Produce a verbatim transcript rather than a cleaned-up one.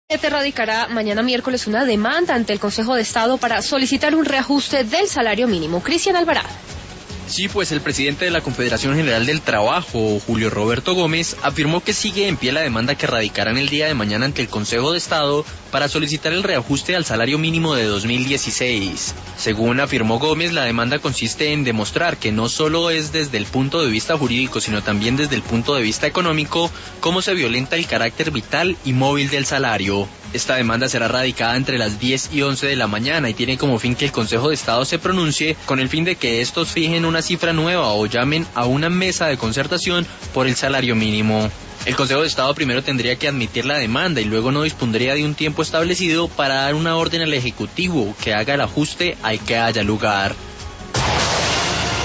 Te radicará mañana miércoles una demanda ante el Consejo de Estado para solicitar un reajuste del salario mínimo. Cristian Alvarado. Sí, pues el presidente de la Confederación General del Trabajo, Julio Roberto Gómez, afirmó que sigue en pie la demanda que radicarán el día de mañana ante el Consejo de Estado para solicitar el reajuste al salario mínimo de dos mil dieciséis. Según afirmó Gómez, la demanda consiste en demostrar que no solo es desde el punto de vista jurídico, sino también desde el punto de vista económico, cómo se violenta el carácter vital y móvil del salario. Esta demanda será radicada entre las diez y once de la mañana y tiene como fin que el Consejo de Estado se pronuncie con el fin de que estos fijen una cifra nueva o llamen a una mesa de concertación por el salario mínimo. El Consejo de Estado primero tendría que admitir la demanda y luego no dispondría de un tiempo establecido para dar una orden al Ejecutivo que haga el ajuste al que haya lugar.